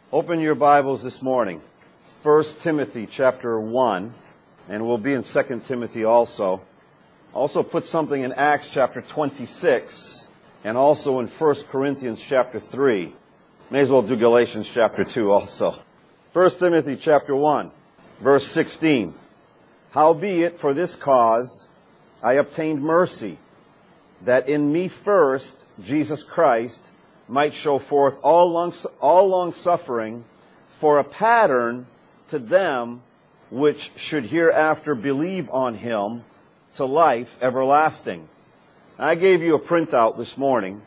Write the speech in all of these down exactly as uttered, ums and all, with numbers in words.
Open your Bibles this morning. First Timothy chapter one, and we'll be in Second Timothy also. Also put something in Acts chapter twenty-six, and also in First Corinthians chapter three. May as well do Galatians chapter two also. First Timothy chapter one, verse sixteen. Howbeit for this cause I obtained mercy, that in me first Jesus Christ might show forth all long, all long suffering for a pattern to them which should hereafter believe on him to life everlasting. I gave you a printout this morning,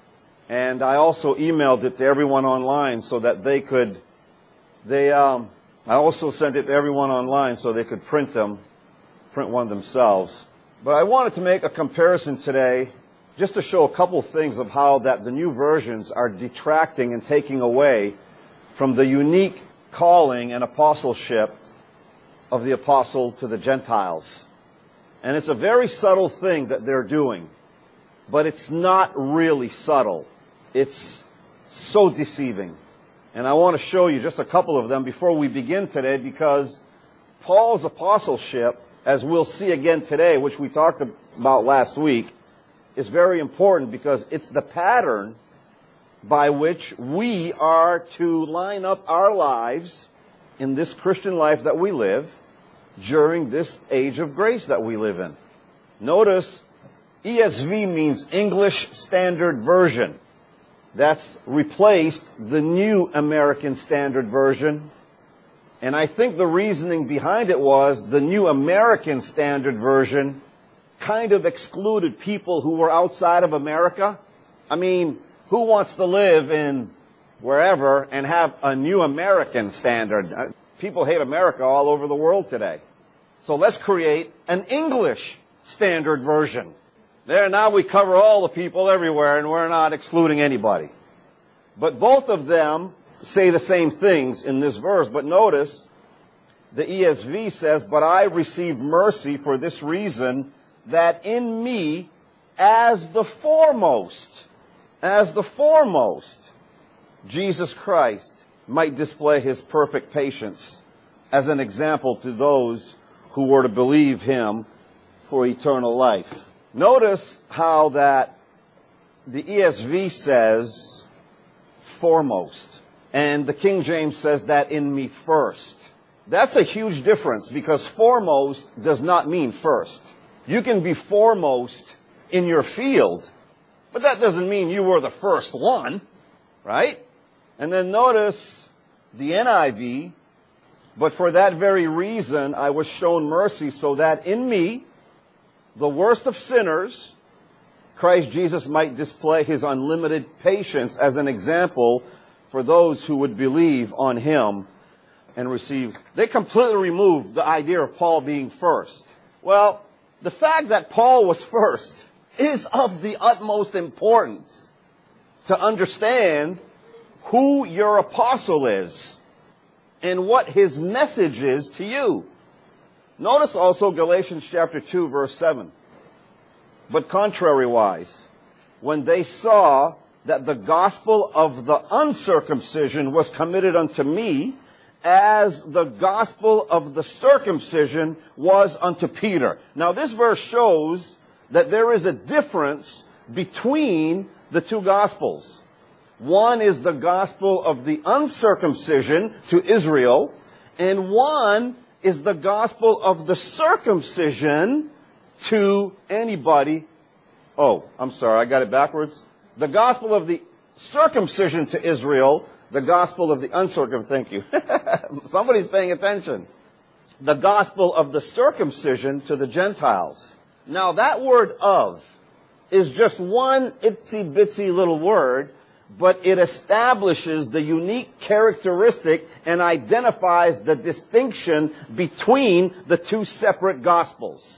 and I also emailed it to everyone online so that they could, they, um, I also sent it to everyone online so they could print them, print one themselves. But I wanted to make a comparison today just to show a couple things of how that the new versions are detracting and taking away from the unique calling and apostleship of the apostle to the Gentiles. And it's a very subtle thing that they're doing, but it's not really subtle. It's so deceiving. And I want to show you just a couple of them before we begin today, because Paul's apostleship, as we'll see again today, which we talked about last week, is very important because it's the pattern by which we are to line up our lives in this Christian life that we live during this age of grace that we live in. Notice, E S V means English Standard Version. That's replaced the New American Standard Version. And I think the reasoning behind it was the New American Standard Version kind of excluded people who were outside of America. I mean, who wants to live in wherever and have a New American Standard? People hate America all over the world today. So let's create an English Standard Version. There, now we cover all the people everywhere and we're not excluding anybody. But both of them say the same things in this verse. But notice, the E S V says, "But I received mercy for this reason, that in me, as the foremost, as the foremost, Jesus Christ might display his perfect patience as an example to those who were to believe him for eternal life." Notice how that the E S V says foremost, and the King James says that in me first. That's a huge difference, because foremost does not mean first. You can be foremost in your field, but that doesn't mean you were the first one, right? And then notice the N I V, "But for that very reason I was shown mercy, so that in me, the worst of sinners, Christ Jesus might display his unlimited patience as an example for those who would believe on him and receive." They completely removed the idea of Paul being first. Well, the fact that Paul was first is of the utmost importance to understand who your apostle is and what his message is to you. Notice also Galatians chapter two, verse seven. "But contrariwise, when they saw that the gospel of the uncircumcision was committed unto me, as the gospel of the circumcision was unto Peter." Now this verse shows that there is a difference between the two gospels. One is the gospel of the uncircumcision to Israel, and one is the gospel of the circumcision to anybody. Oh, I'm sorry, I got it backwards. The gospel of the circumcision to Israel, the gospel of the uncircumcision. Thank you. Somebody's paying attention. The gospel of the circumcision to the Gentiles. Now that word "of" is just one itsy bitsy little word, but it establishes the unique characteristic and identifies the distinction between the two separate gospels.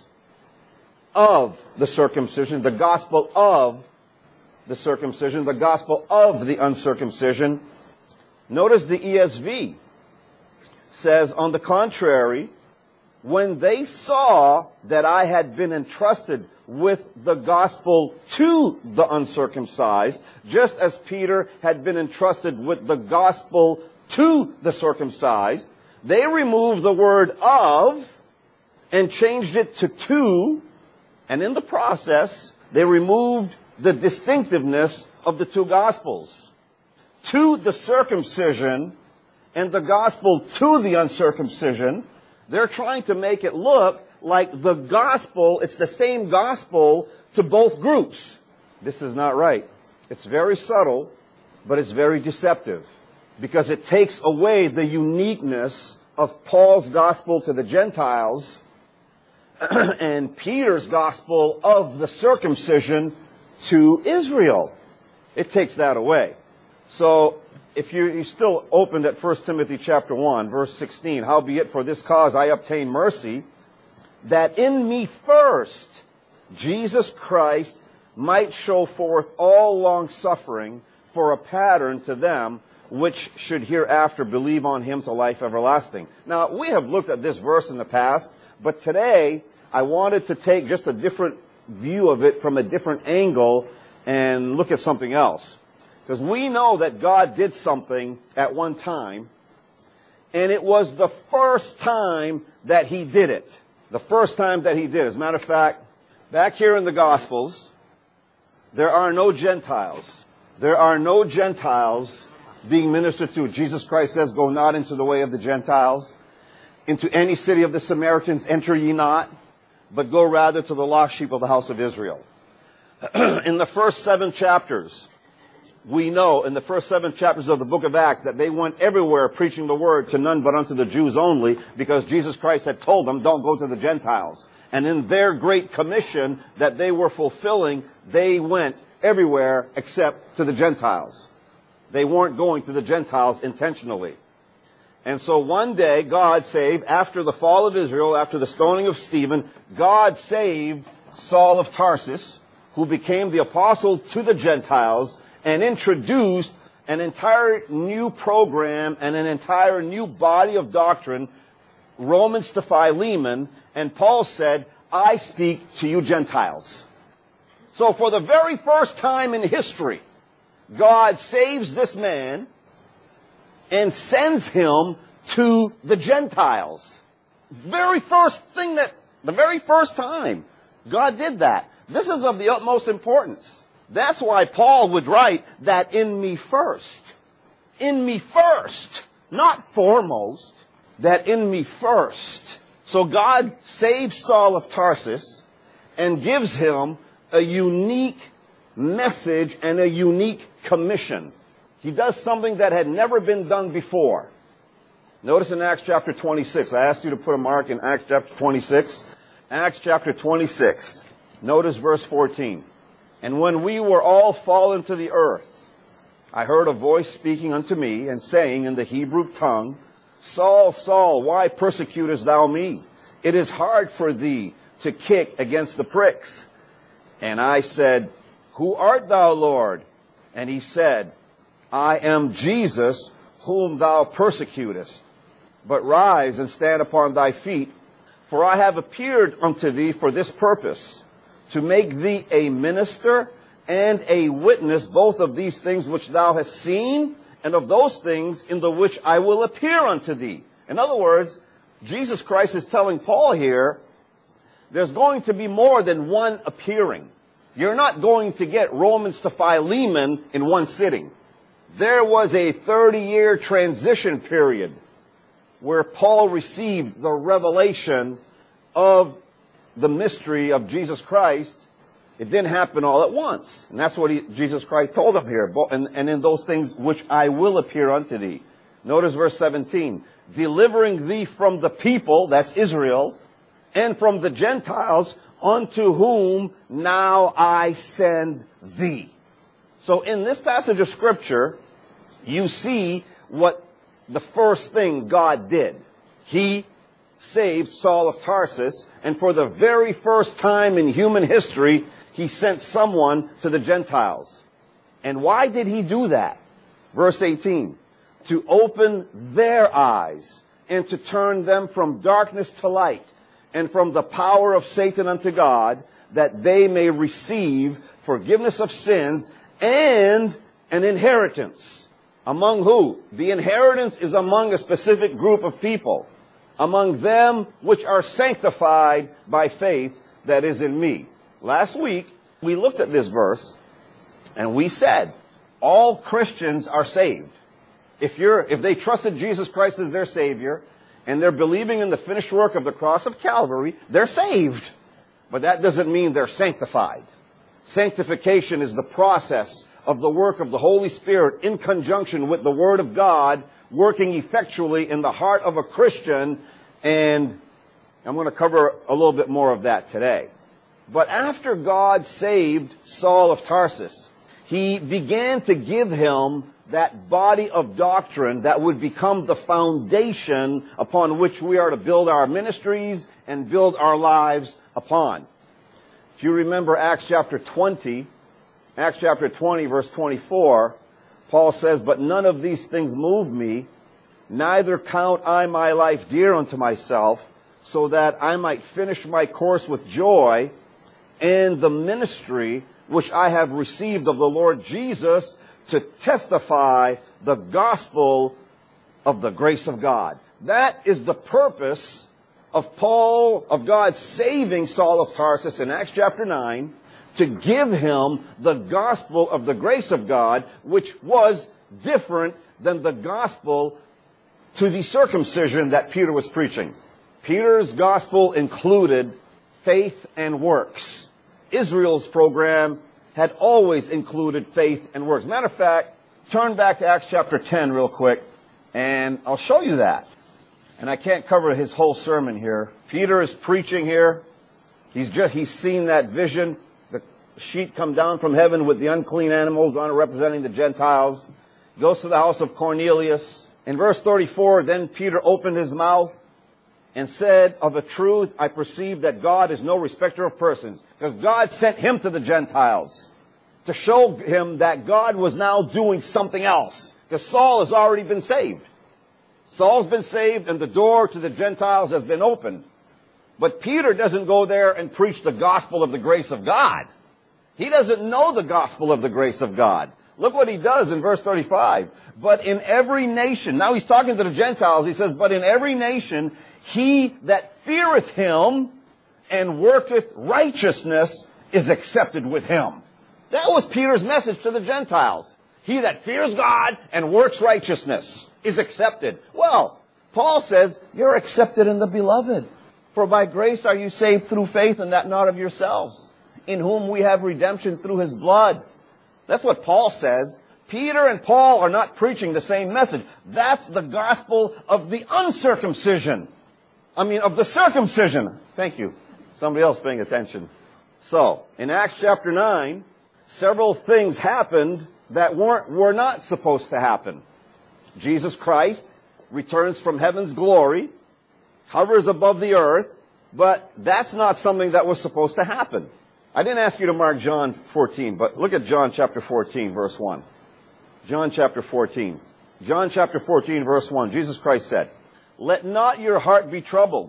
Of the circumcision, the gospel of the circumcision, the gospel of the uncircumcision. Notice the E S V says, "On the contrary, when they saw that I had been entrusted with the gospel to the uncircumcised, just as Peter had been entrusted with the gospel to the circumcised, they removed the word of and changed it to to, and in the process, they removed the distinctiveness of the two gospels. To the circumcision and the gospel to the uncircumcision, they're trying to make it look like the gospel, it's the same gospel to both groups. This is not right. It's very subtle, but it's very deceptive, because it takes away the uniqueness of Paul's gospel to the Gentiles and Peter's gospel of the circumcision to Israel. It takes that away. So, if you, you still opened at First Timothy chapter one, verse sixteen, howbeit for this cause I obtain mercy, that in me first Jesus Christ might show forth all long suffering for a pattern to them which should hereafter believe on him to life everlasting. Now, we have looked at this verse in the past, but today I wanted to take just a different view of it from a different angle and look at something else. Because we know that God did something at one time, and it was the first time that he did it. The first time that he did. As a matter of fact, back here in the Gospels, there are no Gentiles. There are no Gentiles being ministered to. Jesus Christ says, go not into the way of the Gentiles. Into any city of the Samaritans enter ye not, but go rather to the lost sheep of the house of Israel. In the first seven chapters, we know in the first seven chapters of the book of Acts that they went everywhere preaching the word to none but unto the Jews only, because Jesus Christ had told them, don't go to the Gentiles. And in their great commission that they were fulfilling, they went everywhere except to the Gentiles. They weren't going to the Gentiles intentionally. And so one day, God saved, after the fall of Israel, after the stoning of Stephen, God saved Saul of Tarsus, who became the apostle to the Gentiles, and introduced an entire new program and an entire new body of doctrine, Romans to Philemon, and Paul said, I speak to you Gentiles. So for the very first time in history, God saves this man and sends him to the Gentiles. Very first thing that, the very first time God did that. This is of the utmost importance. That's why Paul would write that in me first. In me first. Not foremost. That in me first. So God saves Saul of Tarsus and gives him a unique message and a unique commission. He does something that had never been done before. Notice in Acts chapter twenty-six. I asked you to put a mark in Acts chapter twenty-six. Acts chapter twenty-six. Notice verse fourteen. And when we were all fallen to the earth, I heard a voice speaking unto me and saying in the Hebrew tongue, Saul, Saul, why persecutest thou me? It is hard for thee to kick against the pricks. And I said, Who art thou, Lord? And he said, I am Jesus, whom thou persecutest. But rise and stand upon thy feet, for I have appeared unto thee for this purpose, to make thee a minister and a witness both of these things which thou hast seen, and of those things in the which I will appear unto thee. In other words, Jesus Christ is telling Paul here, there's going to be more than one appearing. You're not going to get Romans to Philemon in one sitting. There was a thirty-year transition period where Paul received the revelation of the mystery of Jesus Christ. It didn't happen all at once. And that's what he, Jesus Christ told him here. And, and in those things which I will appear unto thee. Notice verse seventeen. Delivering thee from the people, that's Israel, and from the Gentiles, unto whom now I send thee. So in this passage of Scripture, you see what the first thing God did. He saved Saul of Tarsus, and for the very first time in human history, he sent someone to the Gentiles. And why did he do that? Verse eighteen, to open their eyes and to turn them from darkness to light and from the power of Satan unto God, that they may receive forgiveness of sins and an inheritance. Among who? The inheritance is among a specific group of people. Among them which are sanctified by faith that is in me. Last week, we looked at this verse, and we said, all Christians are saved. If you're, if they trusted Jesus Christ as their Savior, and they're believing in the finished work of the cross of Calvary, they're saved. But that doesn't mean they're sanctified. Sanctification is the process of the work of the Holy Spirit in conjunction with the Word of God working effectually in the heart of a Christian, and I'm going to cover a little bit more of that today. But after God saved Saul of Tarsus, He began to give him that body of doctrine that would become the foundation upon which we are to build our ministries and build our lives upon. If you remember Acts chapter twenty, Acts chapter twenty, verse twenty-four, Paul says, "But none of these things move me, neither count I my life dear unto myself, so that I might finish my course with joy, and the ministry which I have received of the Lord Jesus, to testify the gospel of the grace of God." That is the purpose of Paul, of God saving Saul of Tarsus in Acts chapter nine, to give him the gospel of the grace of God, which was different than the gospel to the circumcision that Peter was preaching. Peter's gospel included faith and works. Israel's program had always included faith and works. Matter of fact, turn back to Acts chapter ten real quick, and I'll show you that. And I can't cover his whole sermon here. Peter is preaching here. He's just, he's seen that vision, the sheet come down from heaven with the unclean animals on it representing the Gentiles. Goes to the house of Cornelius. In verse thirty-four, then Peter opened his mouth and said, "Of a truth, I perceive that God is no respecter of persons." Because God sent him to the Gentiles to show him that God was now doing something else. Because Saul has already been saved. Saul's been saved and the door to the Gentiles has been opened. But Peter doesn't go there and preach the gospel of the grace of God. He doesn't know the gospel of the grace of God. Look what he does in verse thirty-five. "But in every nation," now he's talking to the Gentiles, he says, "But in every nation, he that feareth him and worketh righteousness is accepted with him." That was Peter's message to the Gentiles. He that fears God and works righteousness is accepted. Well, Paul says, you're accepted in the beloved. "For by grace are you saved through faith, and that not of yourselves, in whom we have redemption through his blood." That's what Paul says. Peter and Paul are not preaching the same message. That's the gospel of the uncircumcision. I mean, of the circumcision. Thank you. Somebody else paying attention. So, in Acts chapter nine, several things happened that weren't, were not supposed to happen. Jesus Christ returns from heaven's glory, hovers above the earth, but that's not something that was supposed to happen. I didn't ask you to mark John fourteen, but look at John chapter fourteen, verse one. John chapter fourteen. John chapter fourteen, verse one. Jesus Christ said, "Let not your heart be troubled.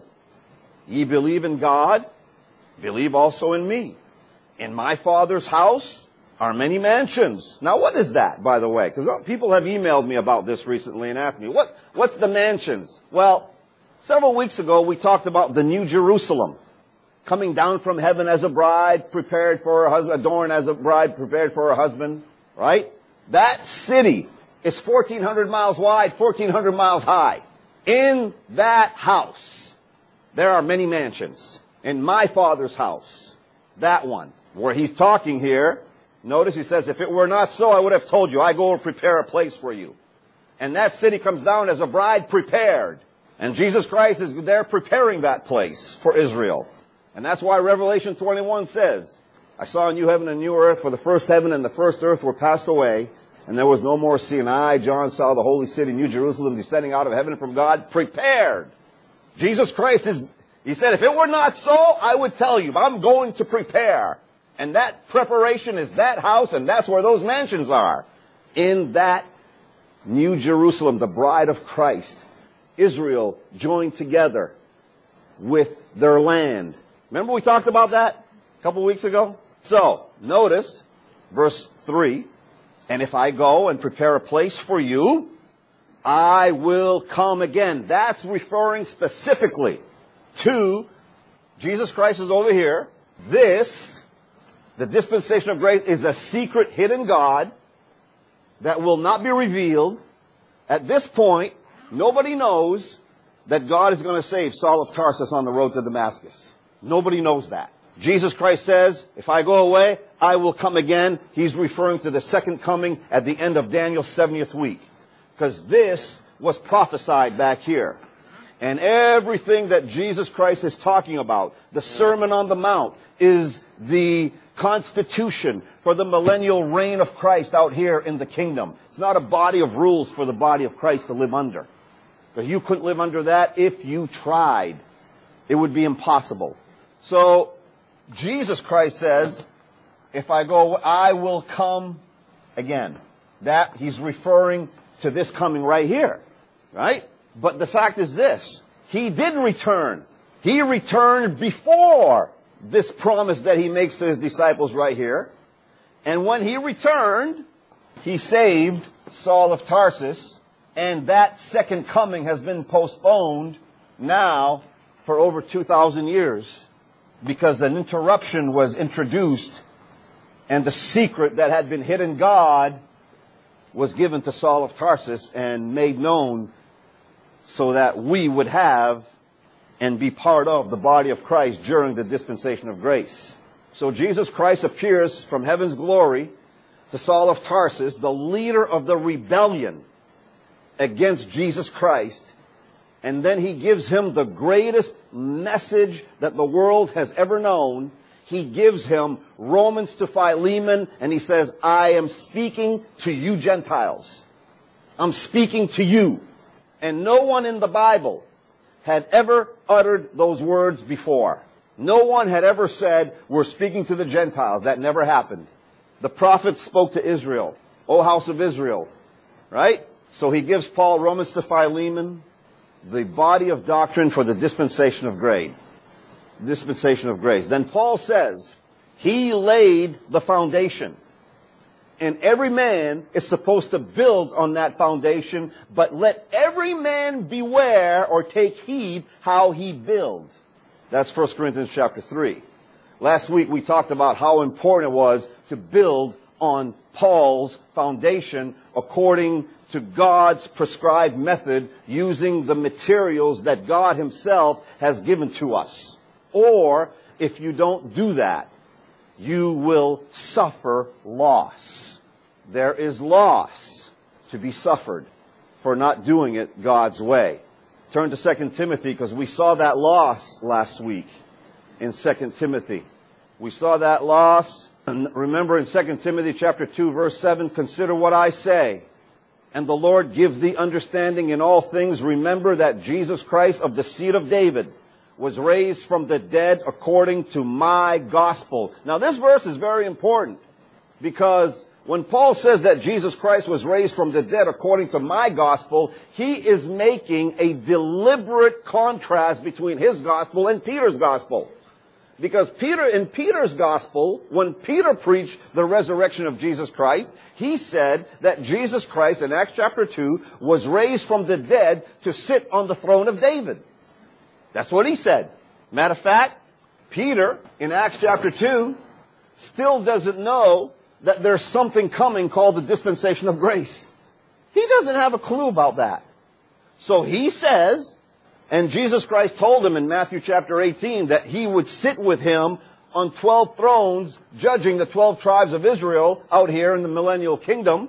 Ye believe in God, believe also in me. In my Father's house are many mansions." Now what is that, by the way? Because people have emailed me about this recently and asked me, what, what's the mansions? Well, several weeks ago we talked about the New Jerusalem, coming down from heaven as a bride prepared for her husband, adorned as a bride prepared for her husband, right? That city is fourteen hundred miles wide, fourteen hundred miles high. In that house, there are many mansions. In my Father's house, that one, where he's talking here, notice he says, "If it were not so, I would have told you. I go and prepare a place for you." And that city comes down as a bride prepared. And Jesus Christ is there preparing that place for Israel. And that's why Revelation twenty-one says, "I saw a new heaven and a new earth, for the first heaven and the first earth were passed away, and there was no more sea. And I, John, saw the holy city, New Jerusalem, descending out of heaven from God, prepared." Jesus Christ is, he said, if it were not so, I would tell you. I'm going to prepare. And that preparation is that house, and that's where those mansions are. In that New Jerusalem, the bride of Christ, Israel joined together. with their land. Remember we talked about that a couple weeks ago? So, notice verse three. And if I go and prepare a place for you, I will come again. That's referring specifically to Jesus Christ is over here. This, the dispensation of grace, is a secret hidden God that will not be revealed. At this point, nobody knows that God is going to save Saul of Tarsus on the road to Damascus. Nobody knows that. Jesus Christ says, if I go away, I will come again. He's referring to the second coming at the end of Daniel's seventieth week. Because this was prophesied back here. And everything that Jesus Christ is talking about, the Sermon on the Mount, is the constitution for the millennial reign of Christ out here in the kingdom. It's not a body of rules for the body of Christ to live under. Because you couldn't live under that if you tried. It would be impossible. So, Jesus Christ says, if I go, I will come again. That, he's referring to this coming right here. Right? But the fact is this. He did return. He returned before this promise that he makes to his disciples right here. And when he returned, he saved Saul of Tarsus. And that second coming has been postponed now for over two thousand years. Because an interruption was introduced. And the secret that had been hidden God was given to Saul of Tarsus and made known so that we would have and be part of the body of Christ during the dispensation of grace. So Jesus Christ appears from heaven's glory to Saul of Tarsus, the leader of the rebellion against Jesus Christ. And then he gives him the greatest message that the world has ever known. He gives him Romans to Philemon, and he says, I am speaking to you Gentiles. I'm speaking to you. And no one in the Bible had ever uttered those words before. No one had ever said, we're speaking to the Gentiles. That never happened. The prophets spoke to Israel. O house of Israel. Right? So he gives Paul Romans to Philemon, the body of doctrine for the dispensation of grace. Dispensation of grace. Then Paul says, he laid the foundation. And every man is supposed to build on that foundation, but let every man beware or take heed how he builds. That's First Corinthians chapter three. Last week we talked about how important it was to build on Paul's foundation according to God's prescribed method, using the materials that God himself has given to us. Or, if you don't do that, you will suffer loss. There is loss to be suffered for not doing it God's way. Turn to Second Timothy, because we saw that loss last week in Second Timothy. We saw that loss. And remember in Second Timothy chapter two, verse seven, consider what I say, and the Lord give thee understanding in all things. Remember that Jesus Christ of the seed of David was raised from the dead according to my gospel. Now this verse is very important, because when Paul says that Jesus Christ was raised from the dead according to my gospel, he is making a deliberate contrast between his gospel and Peter's gospel. Because Peter, in Peter's gospel, when Peter preached the resurrection of Jesus Christ, he said that Jesus Christ, in Acts chapter two, was raised from the dead to sit on the throne of David. That's what he said. Matter of fact, Peter, in Acts chapter two, still doesn't know that there's something coming called the dispensation of grace. He doesn't have a clue about that. So he says, and Jesus Christ told him in Matthew chapter eighteen that he would sit with him on twelve thrones, judging the twelve tribes of Israel out here in the millennial kingdom.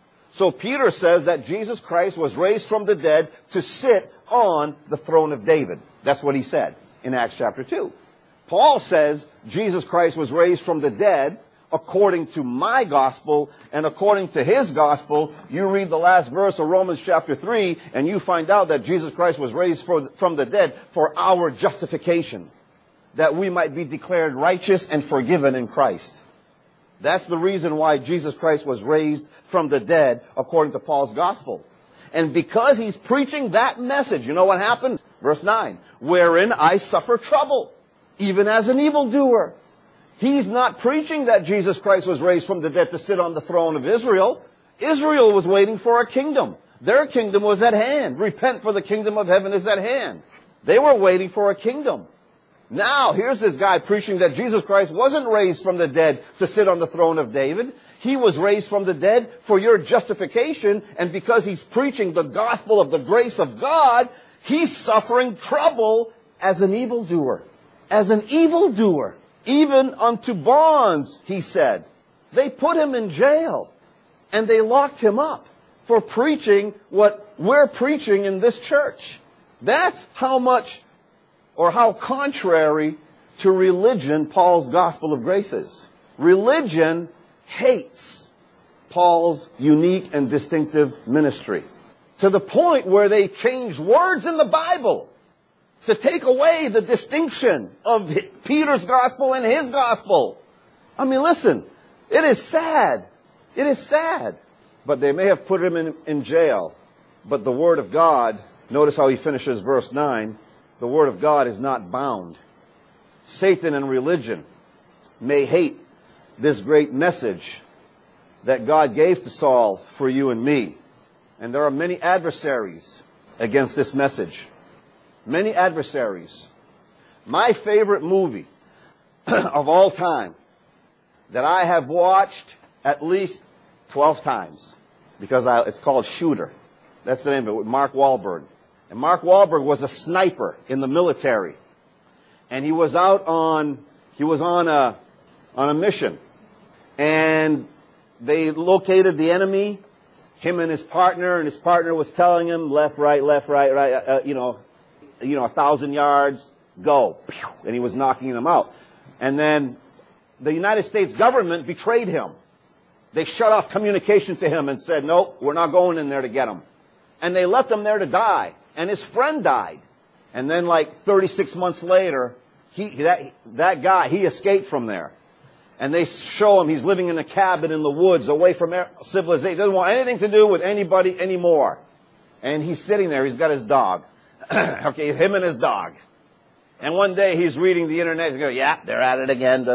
So Peter says that Jesus Christ was raised from the dead to sit on the throne of David. That's what he said in Acts chapter two. Paul says Jesus Christ was raised from the dead according to my gospel, and according to his gospel, you read the last verse of Romans chapter three, and you find out that Jesus Christ was raised for, from the dead for our justification, that we might be declared righteous and forgiven in Christ. That's the reason why Jesus Christ was raised from the dead according to Paul's gospel. And because he's preaching that message, you know what happened? Verse nine, wherein I suffer trouble, even as an evildoer. He's not preaching that Jesus Christ was raised from the dead to sit on the throne of Israel. Israel was waiting for a kingdom. Their kingdom was at hand. Repent, for the kingdom of heaven is at hand. They were waiting for a kingdom. Now, here's this guy preaching that Jesus Christ wasn't raised from the dead to sit on the throne of David. He was raised from the dead for your justification, and because he's preaching the gospel of the grace of God, he's suffering trouble as an evildoer. As an evildoer. Even unto bonds, he said. They put him in jail, and they locked him up for preaching what we're preaching in this church. That's how much or how contrary to religion Paul's gospel of grace is. Religion hates Paul's unique and distinctive ministry, to the point where they changed words in the Bible to take away the distinction of Peter's gospel and his gospel. I mean, listen, it is sad. It is sad. But they may have put him in, in jail. But the Word of God, notice how he finishes verse nine, the Word of God is not bound. Satan and religion may hate this great message that God gave to Saul for you and me. And there are many adversaries against this message. Many adversaries. My favorite movie of all time that I have watched at least twelve times, because I, it's called Shooter. That's the name of it, with Mark Wahlberg. And Mark Wahlberg was a sniper in the military. And he was out on, he was on a, on a mission. And they located the enemy, him and his partner, and his partner was telling him left, right, left, right, right, uh, you know, you know, a thousand yards, go. And he was knocking them out. And then the United States government betrayed him. They shut off communication to him and said, nope, we're not going in there to get him. And they left him there to die. And his friend died. And then like thirty-six months later, he, that, that guy, he escaped from there. And they show him he's living in a cabin in the woods away from civilization. He doesn't want anything to do with anybody anymore. And he's sitting there. He's got his dog. Okay, him and his dog. And one day he's reading the internet. He goes, yeah, they're at it again.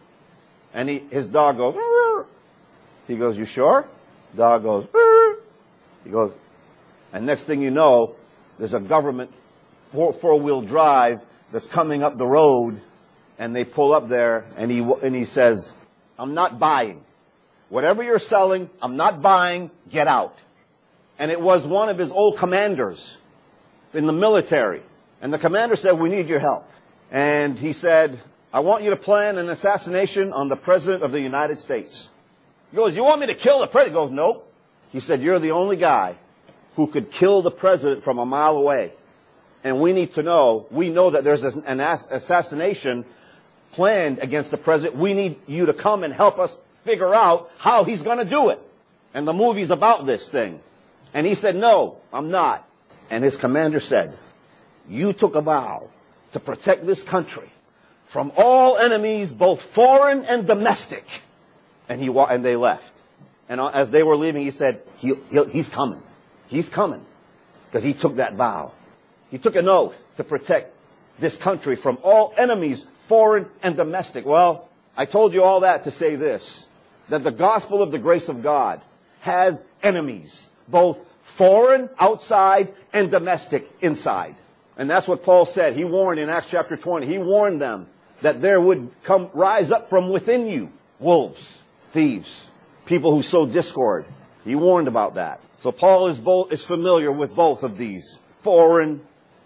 And he, his dog goes, Rrr. He goes, you sure? Dog goes, Rrr. He goes, and next thing you know, there's a government four, four-wheel drive that's coming up the road. And they pull up there, and he and he says, I'm not buying. Whatever you're selling, I'm not buying. Get out. And it was one of his old commanders in the military. And the commander said, we need your help. And he said, I want you to plan an assassination on the President of the United States. He goes, you want me to kill the President? He goes, nope. He said, you're the only guy who could kill the President from a mile away. And we need to know, we know that there's an assassination planned against the President. We need you to come and help us figure out how he's going to do it. And the movie's about this thing. And he said, no, I'm not. And his commander said, you took a vow to protect this country from all enemies, both foreign and domestic. And he and they left. And as they were leaving, he said, he, he, he's coming. He's coming. Because he took that vow. He took an oath to protect this country from all enemies, foreign and domestic. Well, I told you all that to say this, that the gospel of the grace of God has enemies, both foreign, outside, and domestic, inside. And that's what Paul said. He warned in Acts chapter twenty, he warned them that there would come, rise up from within you, wolves, thieves, people who sow discord. He warned about that. So Paul is both, is familiar with both of these, foreign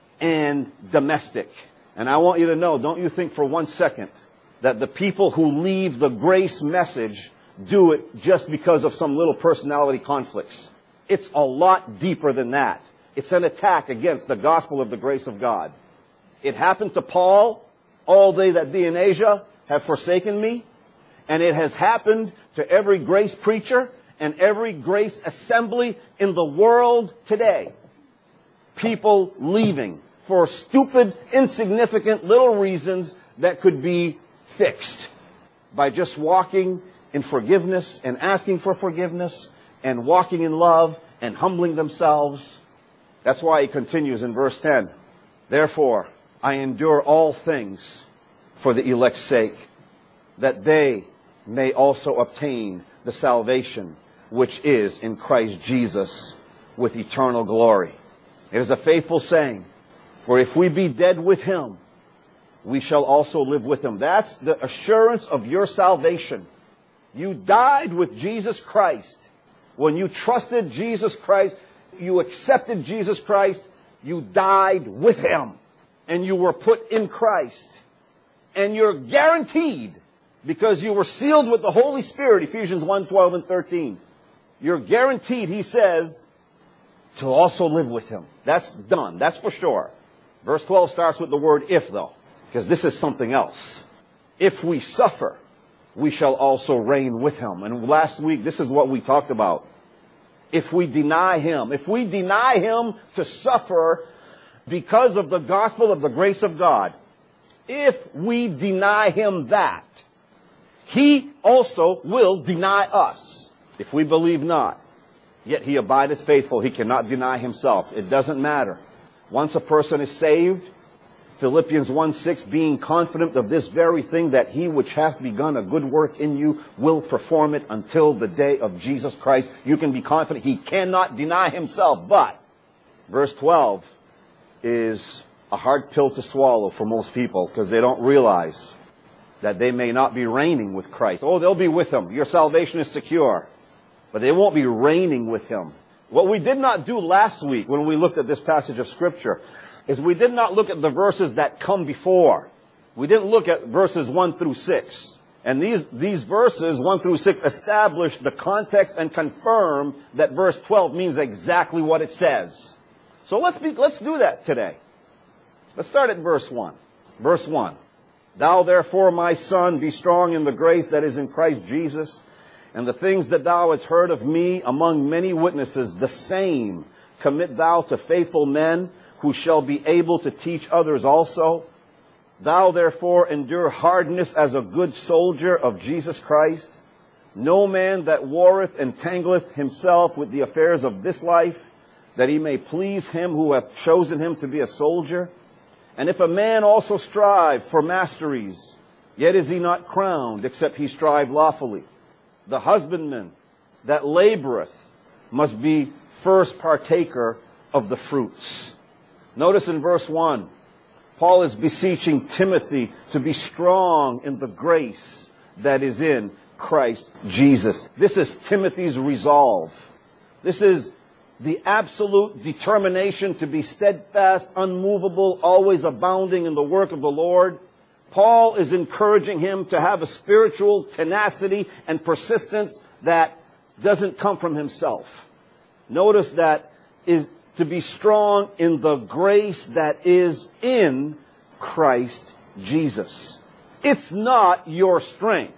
and domestic. And I want you to know, don't you think for one second that the people who leave the grace message do it just because of some little personality conflicts. It's a lot deeper than that. It's an attack against the gospel of the grace of God. It happened to Paul. All they that be in Asia have forsaken me. And it has happened to every grace preacher and every grace assembly in the world today. People leaving for stupid, insignificant little reasons that could be fixed by just walking in forgiveness and asking for forgiveness and walking in love and humbling themselves. That's why he continues in verse ten. Therefore, I endure all things for the elect's sake, that they may also obtain the salvation which is in Christ Jesus with eternal glory. It is a faithful saying, for if we be dead with him, we shall also live with him. That's the assurance of your salvation. You died with Jesus Christ. When you trusted Jesus Christ, you accepted Jesus Christ, you died with him. And you were put in Christ. And you're guaranteed, because you were sealed with the Holy Spirit, Ephesians one, twelve and thirteen. You're guaranteed, he says, to also live with him. That's done. That's for sure. Verse twelve starts with the word if, though, because this is something else. If we suffer, we shall also reign with him. And last week, this is what we talked about. If we deny him, if we deny him to suffer because of the gospel of the grace of God, if we deny him that, he also will deny us. If we believe not, yet he abideth faithful. He cannot deny himself. It doesn't matter. Once a person is saved, Philippians one six, being confident of this very thing, that he which hath begun a good work in you will perform it until the day of Jesus Christ. You can be confident he cannot deny himself. But verse twelve is a hard pill to swallow for most people, because they don't realize that they may not be reigning with Christ. Oh, they'll be with him. Your salvation is secure. But they won't be reigning with him. What we did not do last week when we looked at this passage of Scripture is we did not look at the verses that come before. We didn't look at verses one through six. And these, these verses, one through six, establish the context and confirm that verse twelve means exactly what it says. So let's be, let's do that today. Let's start at verse one. Verse one. Thou therefore, my son, be strong in the grace that is in Christ Jesus, and the things that thou hast heard of me among many witnesses, the same commit thou to faithful men, who shall be able to teach others also. Thou therefore endure hardness as a good soldier of Jesus Christ. No man that warreth entangleth himself with the affairs of this life, that he may please him who hath chosen him to be a soldier. And if a man also strive for masteries, yet is he not crowned, except he strive lawfully. The husbandman that laboreth must be first partaker of the fruits. Notice in verse one, Paul is beseeching Timothy to be strong in the grace that is in Christ Jesus. This is Timothy's resolve. This is the absolute determination to be steadfast, unmovable, always abounding in the work of the Lord. Paul is encouraging him to have a spiritual tenacity and persistence that doesn't come from himself. Notice that is to be strong in the grace that is in Christ Jesus. It's not your strength.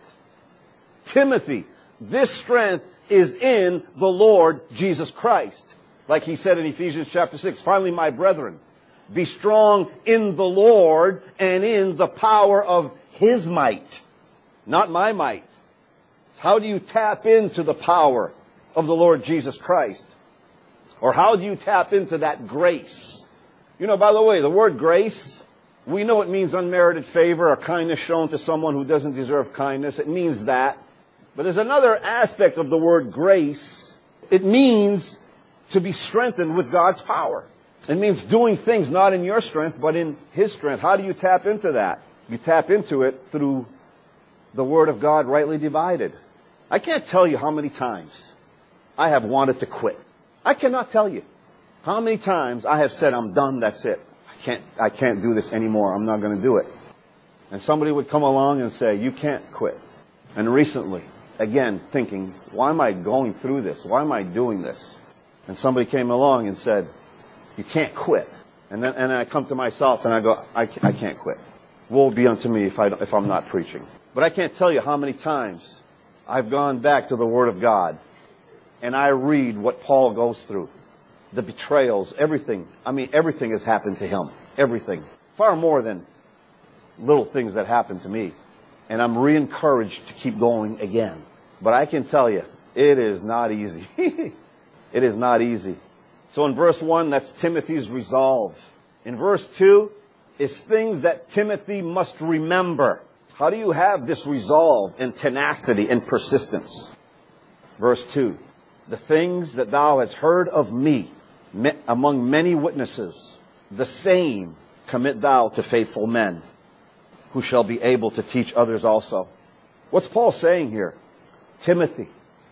Timothy, this strength is in the Lord Jesus Christ. Like he said in Ephesians chapter six, finally, my brethren, be strong in the Lord and in the power of his might, not my might. How do you tap into the power of the Lord Jesus Christ? Or how do you tap into that grace? You know, by the way, the word grace, we know it means unmerited favor or kindness shown to someone who doesn't deserve kindness. It means that. But there's another aspect of the word grace. It means to be strengthened with God's power. It means doing things not in your strength, but in his strength. How do you tap into that? You tap into it through the Word of God rightly divided. I can't tell you how many times I have wanted to quit. I cannot tell you how many times I have said, I'm done, that's it. I can't, I can't do this anymore. I'm not going to do it. And somebody would come along and say, you can't quit. And recently, again, thinking, why am I going through this? Why am I doing this? And somebody came along and said, you can't quit. And then, and then I come to myself and I go, I, I can't quit. Woe be unto me if, I don't, if I'm not preaching. But I can't tell you how many times I've gone back to the Word of God and I read what Paul goes through. The betrayals, everything. I mean, everything has happened to him. Everything. Far more than little things that happened to me. And I'm re-encouraged to keep going again. But I can tell you, it is not easy. It is not easy. So in verse one, that's Timothy's resolve. In verse two, is things that Timothy must remember. How do you have this resolve and tenacity and persistence? Verse two, the things that thou hast heard of me among many witnesses, the same commit thou to faithful men, who shall be able to teach others also. What's Paul saying here? Timothy,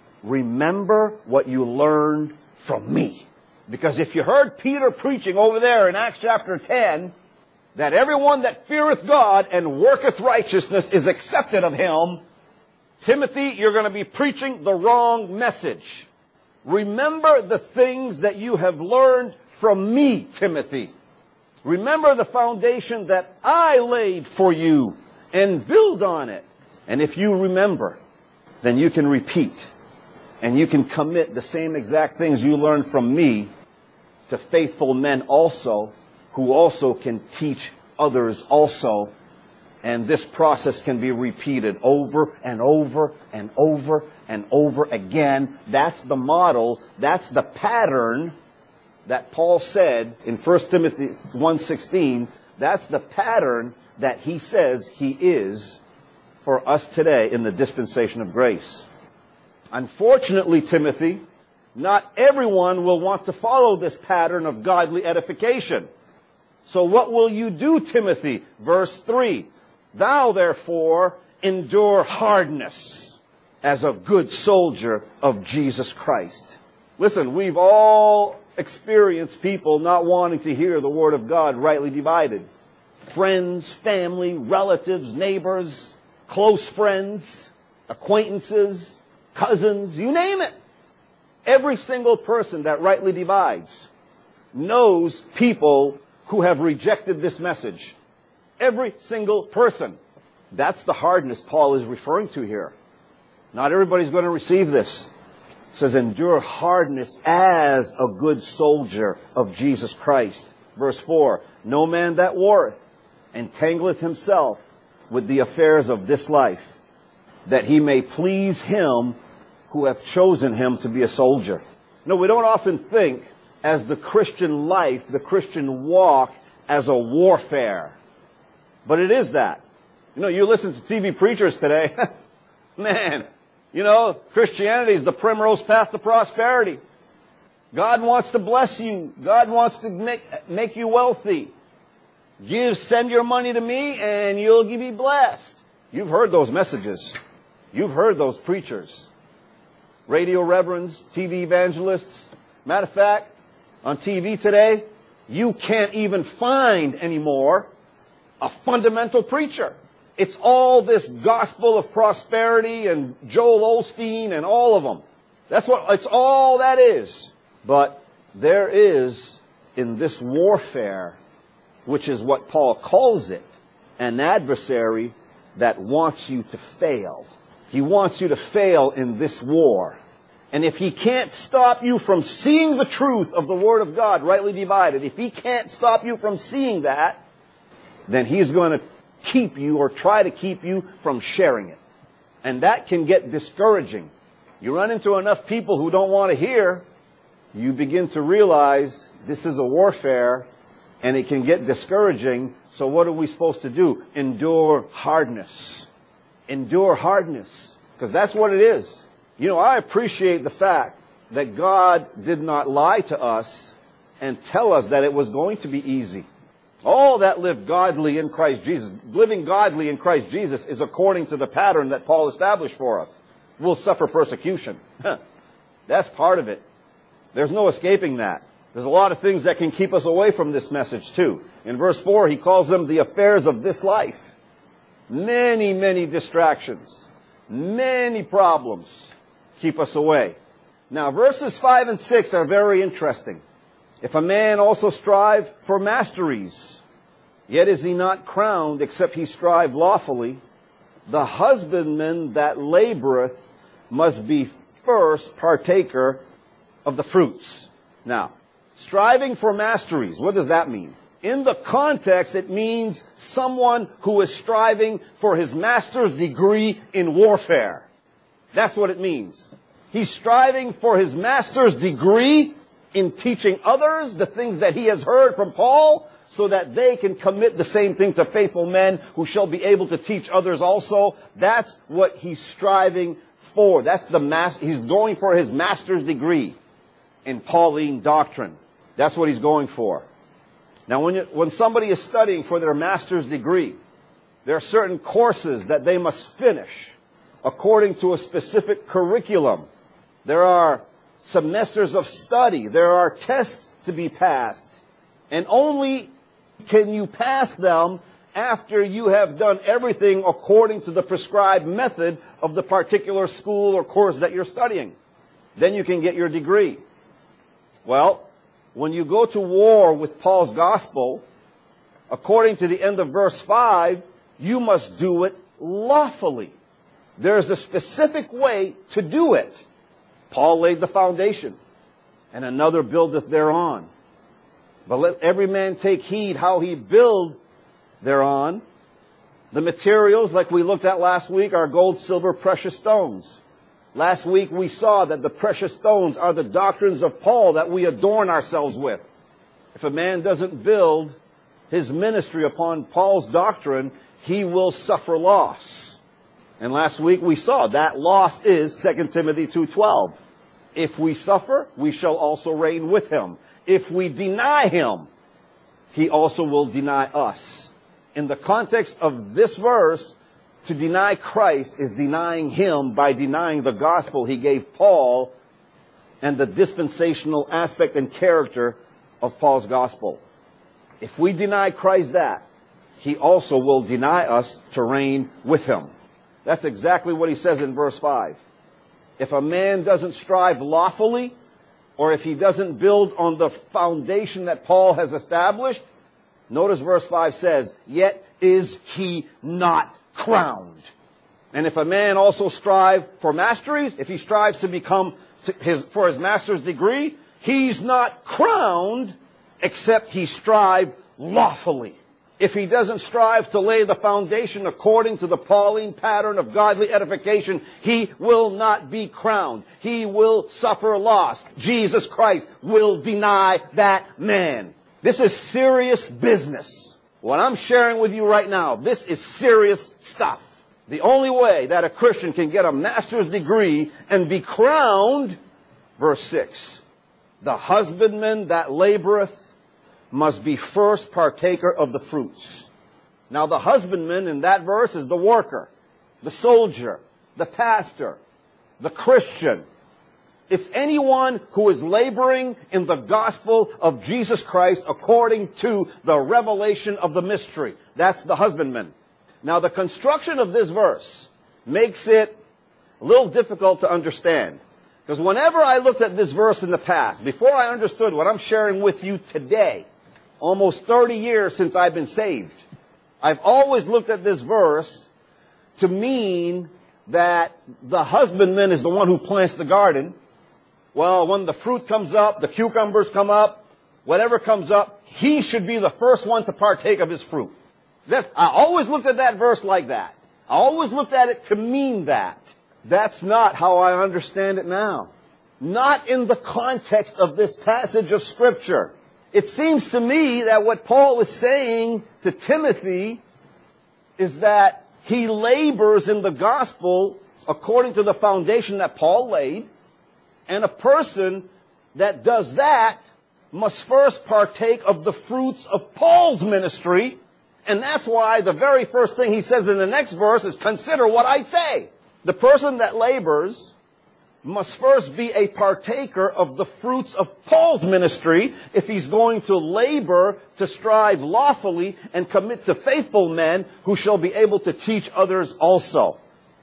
remember what you learned from me. Because if you heard Peter preaching over there in Acts chapter ten, that everyone that feareth God and worketh righteousness is accepted of him, Timothy, you're going to be preaching the wrong message. Remember the things that you have learned from me, Timothy. Remember the foundation that I laid for you and build on it. And if you remember, then you can repeat and you can commit the same exact things you learned from me to faithful men also, who also can teach others also. And this process can be repeated over and over and over and over again. That's the model. That's the pattern that Paul said in First Timothy one sixteen. That's the pattern that he says he is for us today in the dispensation of grace. Unfortunately, Timothy, not everyone will want to follow this pattern of godly edification. So what will you do, Timothy? Verse three. Thou therefore endure hardness as a good soldier of Jesus Christ. Listen, we've all experienced people not wanting to hear the Word of God rightly divided. Friends, family, relatives, neighbors, close friends, acquaintances, cousins, you name it. Every single person that rightly divides knows people who have rejected this message. Every single person. That's the hardness Paul is referring to here. Not everybody's going to receive this. It says, endure hardness as a good soldier of Jesus Christ. Verse four, no man that warreth entangleth himself with the affairs of this life, that he may please him who hath chosen him to be a soldier. No, we don't often think as the Christian life, the Christian walk, as a warfare. But it is that. You know, you listen to T V preachers today, man, you know, Christianity is the primrose path to prosperity. God wants to bless you. God wants to make, make you wealthy. Give, send your money to me and you'll be blessed. You've heard those messages. You've heard those preachers. Radio reverends, T V evangelists. Matter of fact, on T V today, you can't even find anymore a fundamental preacher. It's all this gospel of prosperity and Joel Osteen and all of them. That's what, it's all that is. But there is, in this warfare, which is what Paul calls it, an adversary that wants you to fail. He wants you to fail in this war. And if he can't stop you from seeing the truth of the Word of God rightly divided, if he can't stop you from seeing that, then he's going to keep you or try to keep you from sharing it. And that can get discouraging. You run into enough people who don't want to hear, you begin to realize this is a warfare and it can get discouraging. So what are we supposed to do? Endure hardness. Endure hardness. Because that's what it is. You know, I appreciate the fact that God did not lie to us and tell us that it was going to be easy. All that live godly in Christ Jesus, living godly in Christ Jesus is according to the pattern that Paul established for us. We'll suffer persecution. That's part of it. There's no escaping that. There's a lot of things that can keep us away from this message too. In verse four, he calls them the affairs of this life. Many, many distractions. Many problems keep us away. Now, verses five and six are very interesting. If a man also strive for masteries, yet is he not crowned, except he strive lawfully, the husbandman that laboreth must be first partaker of the fruits. Now, striving for masteries, what does that mean? In the context, it means someone who is striving for his master's degree in warfare. That's what it means. He's striving for his master's degree in teaching others the things that he has heard from Paul, so that they can commit the same thing to faithful men who shall be able to teach others also. That's what he's striving for. That's the mas- he's going for his master's degree in Pauline doctrine. That's what he's going for. Now, when you, when somebody is studying for their master's degree, there are certain courses that they must finish according to a specific curriculum. There are semesters of study. There are tests to be passed. And only can you pass them after you have done everything according to the prescribed method of the particular school or course that you're studying. Then you can get your degree. Well, when you go to war with Paul's gospel, according to the end of verse five, you must do it lawfully. There's a specific way to do it. Paul laid the foundation, and another buildeth thereon. But let every man take heed how he build thereon. The materials, like we looked at last week, are gold, silver, precious stones. Last week we saw that the precious stones are the doctrines of Paul that we adorn ourselves with. If a man doesn't build his ministry upon Paul's doctrine, he will suffer loss. And last week we saw that loss is Second Timothy two twelve. If we suffer, we shall also reign with him. If we deny him, he also will deny us. In the context of this verse, to deny Christ is denying him by denying the gospel he gave Paul and the dispensational aspect and character of Paul's gospel. If we deny Christ that, he also will deny us to reign with him. That's exactly what he says in verse five. If a man doesn't strive lawfully, or if he doesn't build on the foundation that Paul has established, notice verse five says, yet is he not crowned. And if a man also strive for masteries, if he strives to become to his, for his master's degree, he's not crowned except he strive lawfully. If he doesn't strive to lay the foundation according to the Pauline pattern of godly edification, he will not be crowned. He will suffer loss. Jesus Christ will deny that man. This is serious business. What I'm sharing with you right now, this is serious stuff. The only way that a Christian can get a master's degree and be crowned, verse six, the husbandman that laboreth must be first partaker of the fruits. Now the husbandman in that verse is the worker, the soldier, the pastor, the Christian. It's anyone who is laboring in the gospel of Jesus Christ according to the revelation of the mystery. That's the husbandman. Now the construction of this verse makes it a little difficult to understand. Because whenever I looked at this verse in the past, before I understood what I'm sharing with you today, almost thirty years since I've been saved, I've always looked at this verse to mean that the husbandman is the one who plants the garden. Well, when the fruit comes up, the cucumbers come up, whatever comes up, he should be the first one to partake of his fruit. That's, I always looked at that verse like that. I always looked at it to mean that. That's not how I understand it now. Not in the context of this passage of Scripture. It seems to me that what Paul is saying to Timothy is that he labors in the gospel according to the foundation that Paul laid, and a person that does that must first partake of the fruits of Paul's ministry, and that's why the very first thing he says in the next verse is, consider what I say. The person that labors must first be a partaker of the fruits of Paul's ministry if he's going to labor to strive lawfully and commit to faithful men who shall be able to teach others also.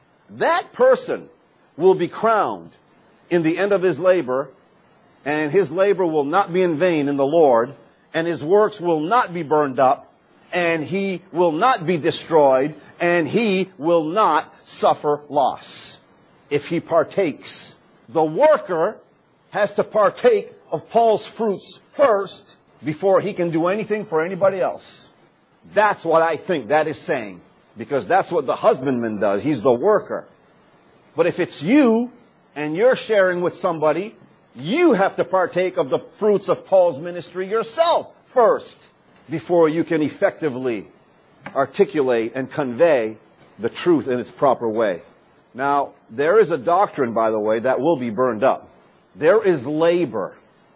That person will be crowned in the end of his labor, and his labor will not be in vain in the Lord, and his works will not be burned up, and he will not be destroyed, and he will not suffer loss if he partakes. The worker has to partake of Paul's fruits first before he can do anything for anybody else. That's what I think that is saying, because that's what the husbandman does. He's the worker. But if it's you and you're sharing with somebody, you have to partake of the fruits of Paul's ministry yourself first, before you can effectively articulate and convey the truth in its proper way. Now, there is a doctrine, by the way, that will be burned up. There is labor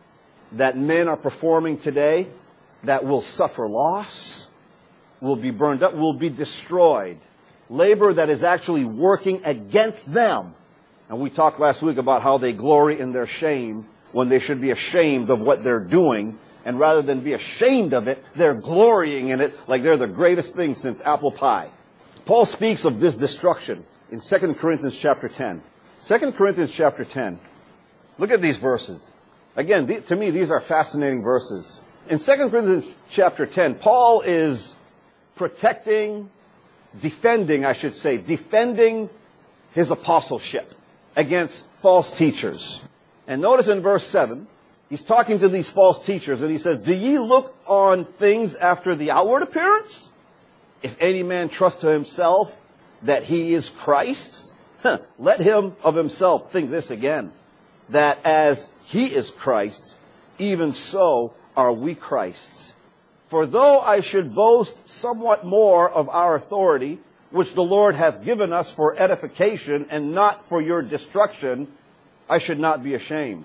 that men are performing today that will suffer loss, will be burned up, will be destroyed. Labor that is actually working against them. And we talked last week about how they glory in their shame when they should be ashamed of what they're doing. And rather than be ashamed of it, they're glorying in it like they're the greatest thing since apple pie. Paul speaks of this destruction in Second Corinthians chapter ten. Second Corinthians chapter ten. Look at these verses. Again, th- to me, these are fascinating verses. In Second Corinthians chapter ten, Paul is protecting, defending, I should say, defending his apostleship against false teachers. And notice in verse seven, he's talking to these false teachers, and he says, "Do ye look on things after the outward appearance? If any man trust to himself that he is Christ's, huh, let him of himself think this again, that as he is Christ, even so are we Christ's. For though I should boast somewhat more of our authority, which the Lord hath given us for edification and not for your destruction, I should not be ashamed."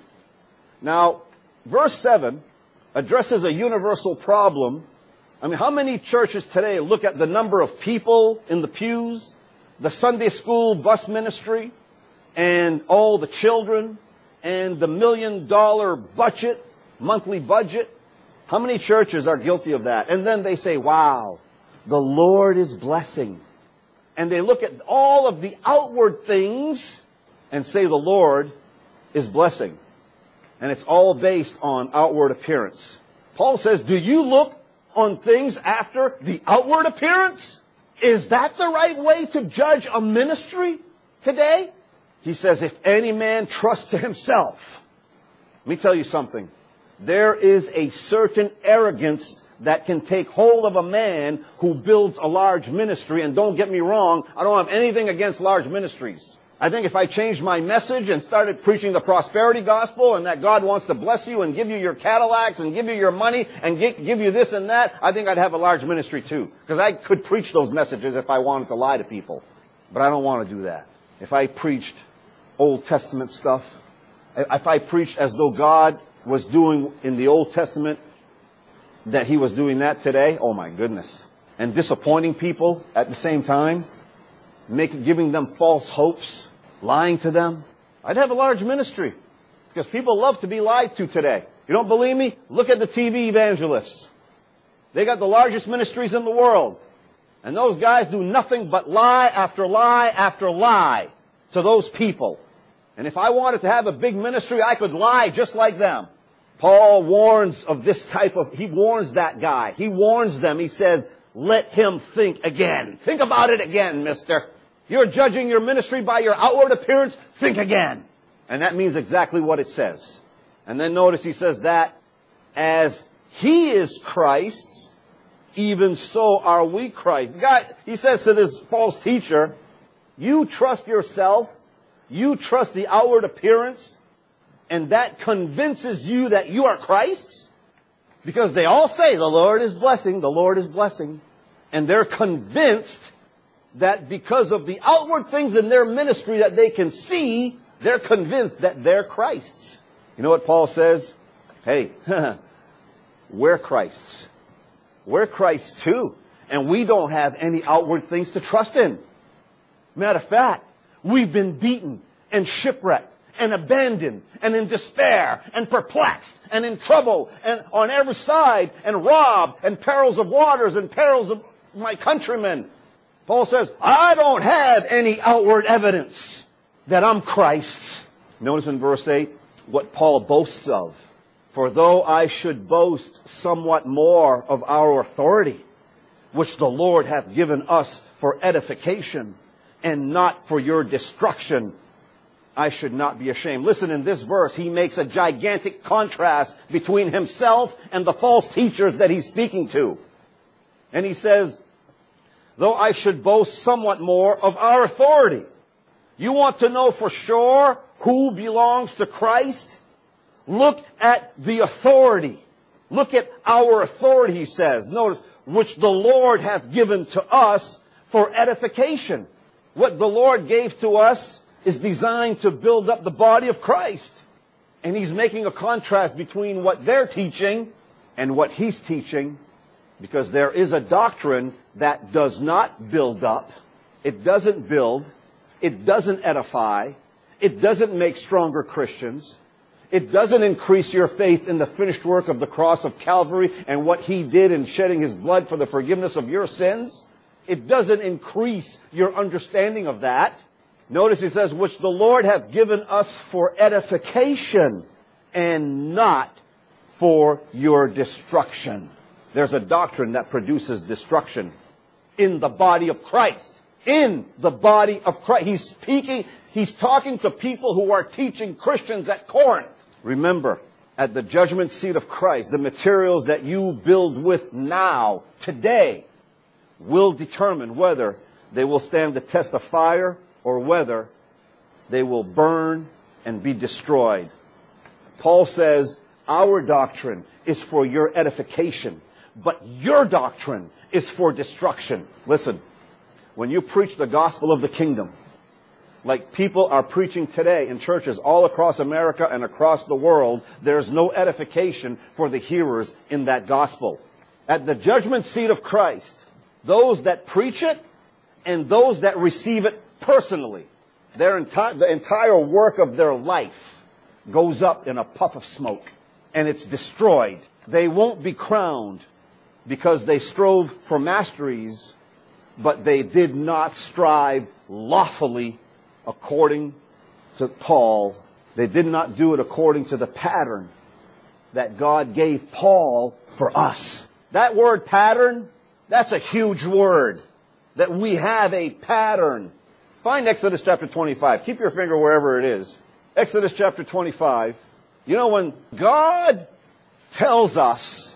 Now, verse seven addresses a universal problem. I mean, how many churches today look at the number of people in the pews, the Sunday school bus ministry, and all the children, and the million dollar budget, monthly budget? How many churches are guilty of that? And then they say, wow, the Lord is blessing. And they look at all of the outward things and say the Lord is blessing. And it's all based on outward appearance. Paul says, do you look on things after the outward appearance? Is that the right way to judge a ministry today? He says, if any man trusts to himself. Let me tell you something. There is a certain arrogance that can take hold of a man who builds a large ministry. And don't get me wrong, I don't have anything against large ministries. I think if I changed my message and started preaching the prosperity gospel and that God wants to bless you and give you your Cadillacs and give you your money and give you this and that, I think I'd have a large ministry too. Because I could preach those messages if I wanted to lie to people. But I don't want to do that. If I preached Old Testament stuff, if I preached as though God was doing in the Old Testament, that He was doing that today, oh my goodness. And disappointing people at the same time, make, giving them false hopes, lying to them, I'd have a large ministry. Because people love to be lied to today. You don't believe me? Look at the T V evangelists. They got the largest ministries in the world. And those guys do nothing but lie after lie after lie to those people. And if I wanted to have a big ministry, I could lie just like them. Paul warns of this type of, he warns that guy. He warns them. He says, let him think again. Think about it again, mister. You're judging your ministry by your outward appearance. Think again. And that means exactly what it says. And then notice he says that as he is Christ's, even so are we Christ. God, he says to this false teacher, you trust yourself, you trust the outward appearance, and that convinces you that you are Christ's? Because they all say the Lord is blessing, the Lord is blessing. And they're convinced that because of the outward things in their ministry that they can see, they're convinced that they're Christ's. You know what Paul says? Hey, we're Christ's. We're Christ's too. And we don't have any outward things to trust in. Matter of fact, we've been beaten and shipwrecked and abandoned and in despair and perplexed and in trouble and on every side and robbed and perils of waters and perils of my countrymen. Paul says, I don't have any outward evidence that I'm Christ's. Notice in verse eight what Paul boasts of. For though I should boast somewhat more of our authority, which the Lord hath given us for edification and not for your destruction, I should not be ashamed. Listen, in this verse, he makes a gigantic contrast between himself and the false teachers that he's speaking to. And he says, though I should boast somewhat more of our authority. You want to know for sure who belongs to Christ? Look at the authority. Look at our authority, he says. Notice, which the Lord hath given to us for edification. What the Lord gave to us is designed to build up the body of Christ. And he's making a contrast between what they're teaching and what he's teaching, because there is a doctrine that does not build up. It doesn't build. It doesn't edify. It doesn't make stronger Christians. It doesn't increase your faith in the finished work of the cross of Calvary and what he did in shedding his blood for the forgiveness of your sins. It doesn't increase your understanding of that. Notice he says, which the Lord hath given us for edification and not for your destruction. There's a doctrine that produces destruction in the body of Christ. In the body of Christ. He's speaking, he's talking to people who are teaching Christians at Corinth. Remember, at the judgment seat of Christ, the materials that you build with now, today, will determine whether they will stand the test of fire or whether they will burn and be destroyed. Paul says, our doctrine is for your edification, but your doctrine is for destruction. Listen, when you preach the gospel of the kingdom, like people are preaching today in churches all across America and across the world, there's no edification for the hearers in that gospel. At the judgment seat of Christ, those that preach it and those that receive it personally, their enti- the entire work of their life goes up in a puff of smoke and it's destroyed. They won't be crowned because they strove for masteries, but they did not strive lawfully according to Paul. They did not do it according to the pattern that God gave Paul for us. That word pattern, that's a huge word. That we have a pattern. Find Exodus chapter twenty-five. Keep your finger wherever it is. Exodus chapter twenty-five. You know, when God tells us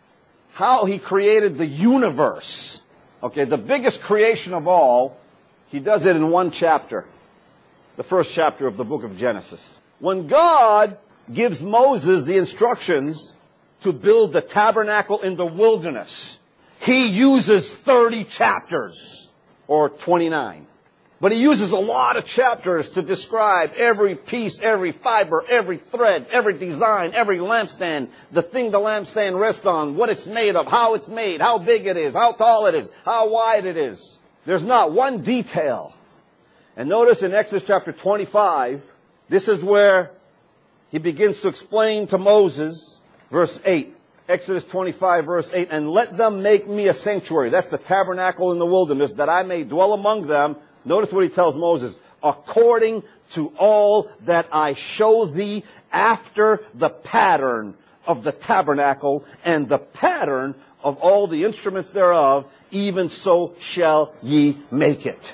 how he created the universe, okay, the biggest creation of all, he does it in one chapter. The first chapter of the book of Genesis. When God gives Moses the instructions to build the tabernacle in the wilderness, he uses thirty chapters, or twenty-nine. But he uses a lot of chapters to describe every piece, every fiber, every thread, every design, every lampstand, the thing the lampstand rests on, what it's made of, how it's made, how big it is, how tall it is, how wide it is. There's not one detail. And notice in Exodus chapter twenty-five, this is where he begins to explain to Moses, verse eight. Exodus twenty-five, verse eight, and let them make me a sanctuary. That's the tabernacle in the wilderness, that I may dwell among them. Notice what he tells Moses. According to all that I show thee after the pattern of the tabernacle and the pattern of all the instruments thereof, even so shall ye make it.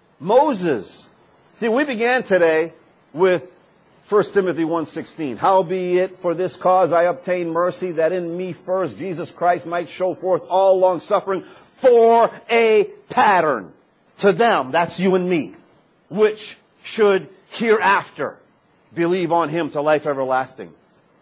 Moses. See, we began today with First Timothy one sixteen. Howbeit for this cause I obtain mercy, that in me first Jesus Christ might show forth all long suffering for a pattern to them, that's you and me, which should hereafter believe on him to life everlasting.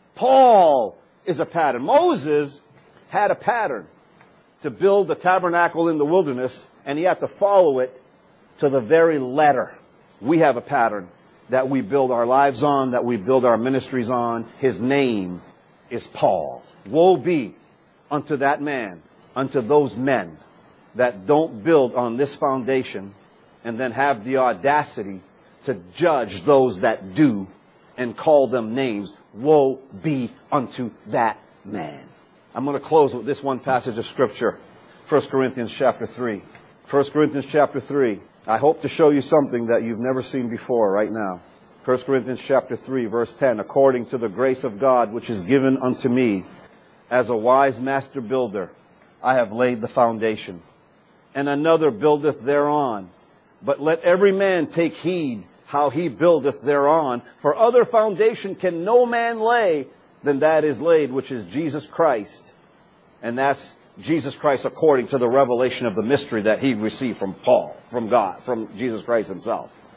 Paul is a pattern. Moses had a pattern to build the tabernacle in the wilderness, and he had to follow it to the very letter. We have a pattern that we build our lives on, that we build our ministries on. His name is Paul. Woe be unto that man, unto those men that don't build on this foundation and then have the audacity to judge those that do and call them names. Woe be unto that man. I'm going to close with this one passage of Scripture. First Corinthians chapter three. First Corinthians chapter three. I hope to show you something that you've never seen before right now. First Corinthians chapter three, verse ten. According to the grace of God which is given unto me, as a wise master builder, I have laid the foundation, and another buildeth thereon. But let every man take heed how he buildeth thereon. For other foundation can no man lay than that is laid, which is Jesus Christ. And that's Jesus Christ according to the revelation of the mystery that he received from Paul, from God, from Jesus Christ himself.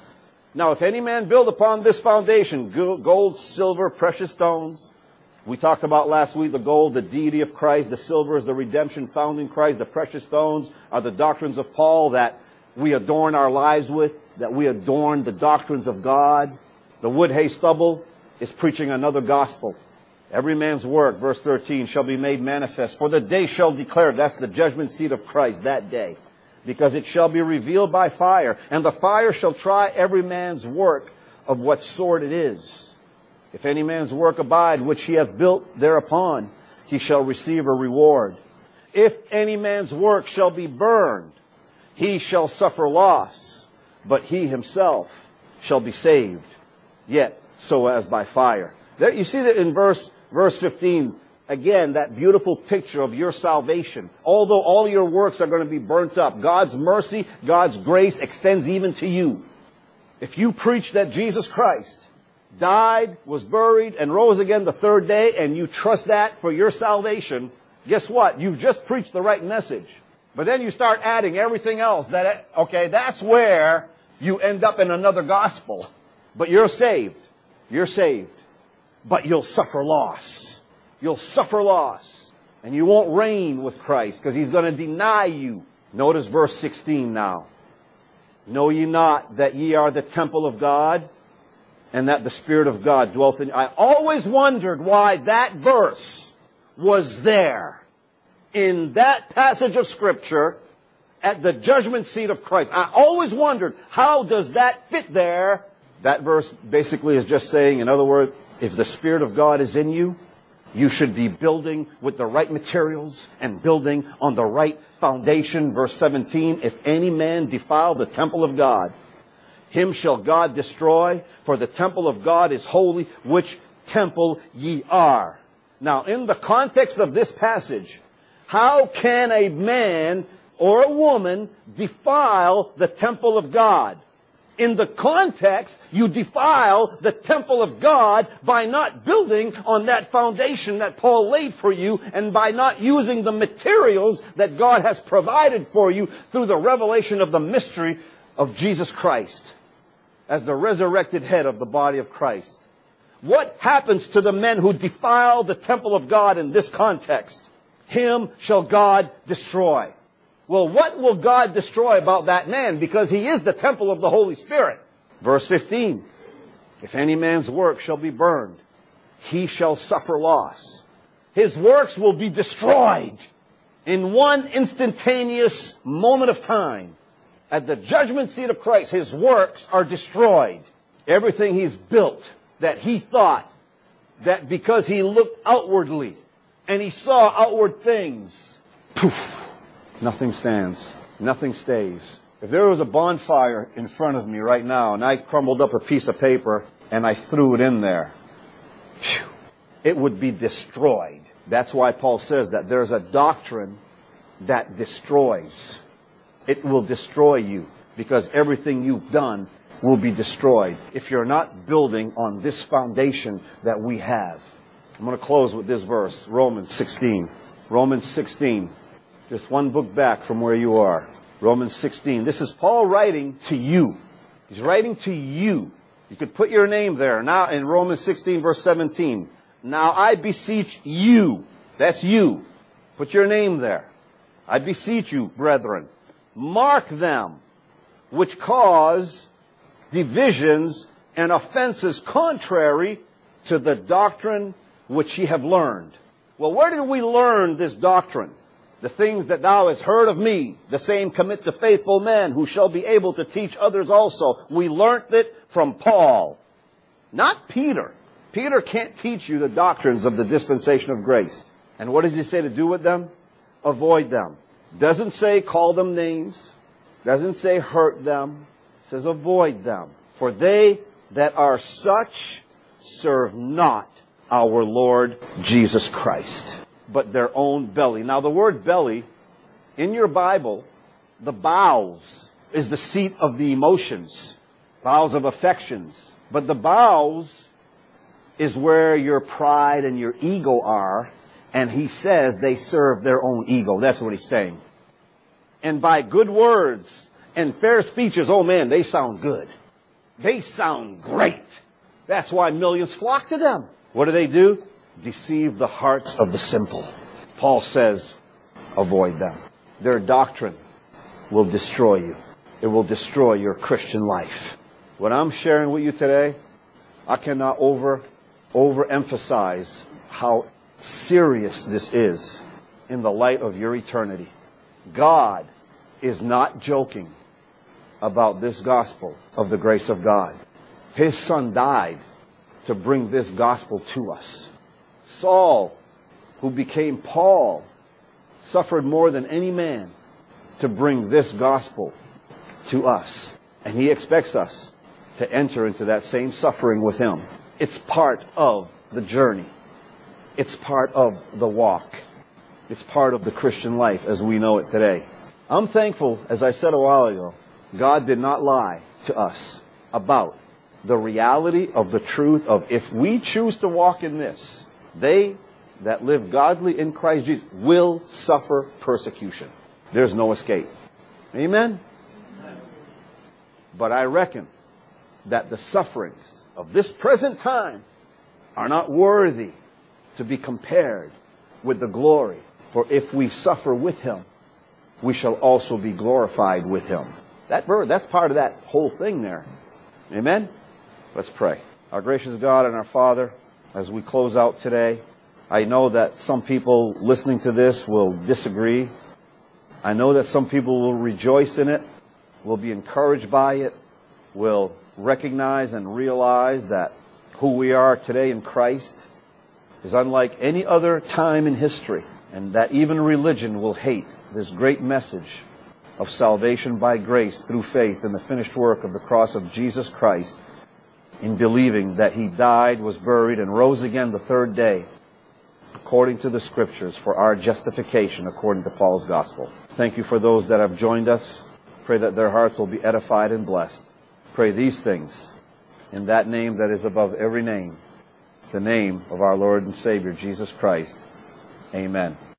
Now, if any man build upon this foundation, gold, silver, precious stones. We talked about last week the gold, the deity of Christ. The silver is the redemption found in Christ. The precious stones are the doctrines of Paul that we adorn our lives with, that we adorn the doctrines of God. The wood, hay, stubble is preaching another gospel. Every man's work, verse thirteen, shall be made manifest. For the day shall declare, that's the judgment seat of Christ, that day. Because it shall be revealed by fire, and the fire shall try every man's work of what sort it is. If any man's work abide, which he hath built thereupon, he shall receive a reward. If any man's work shall be burned, he shall suffer loss, but he himself shall be saved, yet so as by fire. There, you see that in verse, verse fifteen, again, that beautiful picture of your salvation. Although all your works are going to be burnt up, God's mercy, God's grace extends even to you. If you preach that Jesus Christ died, was buried, and rose again the third day, and you trust that for your salvation, guess what? You've just preached the right message. But then you start adding everything else. That okay, that's where you end up in another gospel. But you're saved. You're saved. But you'll suffer loss. You'll suffer loss. And you won't reign with Christ because He's going to deny you. Notice verse sixteen now. Know ye not that ye are the temple of God, and that the Spirit of God dwelleth in you? I always wondered why that verse was there in that passage of Scripture at the judgment seat of Christ. I always wondered, how does that fit there? That verse basically is just saying, in other words, if the Spirit of God is in you, you should be building with the right materials and building on the right foundation. Verse seventeen, if any man defile the temple of God, him shall God destroy, for the temple of God is holy, which temple ye are. Now, in the context of this passage, how can a man or a woman defile the temple of God? In the context, you defile the temple of God by not building on that foundation that Paul laid for you, and by not using the materials that God has provided for you through the revelation of the mystery of Jesus Christ as the resurrected head of the body of Christ. What happens to the men who defile the temple of God in this context? Him shall God destroy. Well, what will God destroy about that man? Because he is the temple of the Holy Spirit. Verse fifteen, if any man's work shall be burned, he shall suffer loss. His works will be destroyed in one instantaneous moment of time. At the judgment seat of Christ, his works are destroyed. Everything he's built that he thought that because he looked outwardly and he saw outward things, poof. Nothing stands. Nothing stays. If there was a bonfire in front of me right now and I crumbled up a piece of paper and I threw it in there, phew, it would be destroyed. That's why Paul says that there's a doctrine that destroys. It will destroy you because everything you've done will be destroyed if you're not building on this foundation that we have. I'm going to close with this verse, Romans sixteen. Romans sixteen. Just one book back from where you are. Romans sixteen. This is Paul writing to you. He's writing to you. You could put your name there. Now in Romans sixteen verse seventeen. Now I beseech you. That's you. Put your name there. I beseech you, brethren. Mark them which cause divisions and offenses contrary to the doctrine which ye have learned. Well, where did we learn this doctrine? The things that thou hast heard of me, the same commit to faithful men who shall be able to teach others also. We learnt it from Paul, not Peter. Peter can't teach you the doctrines of the dispensation of grace. And what does he say to do with them? Avoid them. Doesn't say call them names. Doesn't say hurt them. It says avoid them. For they that are such serve not our Lord Jesus Christ, but their own belly. Now the word belly, in your Bible, the bowels is the seat of the emotions, bowels of affections. But the bowels is where your pride and your ego are, and he says they serve their own ego. That's what he's saying. And by good words and fair speeches, oh man, they sound good. They sound great. That's why millions flock to them. What do they do? Deceive the hearts of the simple. Paul says, avoid them. Their doctrine will destroy you. It will destroy your Christian life. What I'm sharing with you today, I cannot over, overemphasize how serious this is in the light of your eternity. God is not joking about this gospel of the grace of God. His Son died to bring this gospel to us. Saul, who became Paul, suffered more than any man to bring this gospel to us. And he expects us to enter into that same suffering with him. It's part of the journey. It's part of the walk. It's part of the Christian life as we know it today. I'm thankful, as I said a while ago, God did not lie to us about the reality of the truth of if we choose to walk in this, they that live godly in Christ Jesus will suffer persecution. There's no escape. Amen? But I reckon that the sufferings of this present time are not worthy to be compared with the glory. For if we suffer with Him, we shall also be glorified with Him. That verse, that's part of that whole thing there. Amen? Let's pray. Our gracious God and our Father, as we close out today, I know that some people listening to this will disagree. I know that some people will rejoice in it, will be encouraged by it, will recognize and realize that who we are today in Christ is unlike any other time in history, and that even religion will hate this great message of salvation by grace through faith in the finished work of the cross of Jesus Christ, in believing that He died, was buried, and rose again the third day, according to the Scriptures, for our justification, according to Paul's gospel. Thank you for those that have joined us. Pray that their hearts will be edified and blessed. Pray these things in that name that is above every name, the name of our Lord and Savior, Jesus Christ. Amen.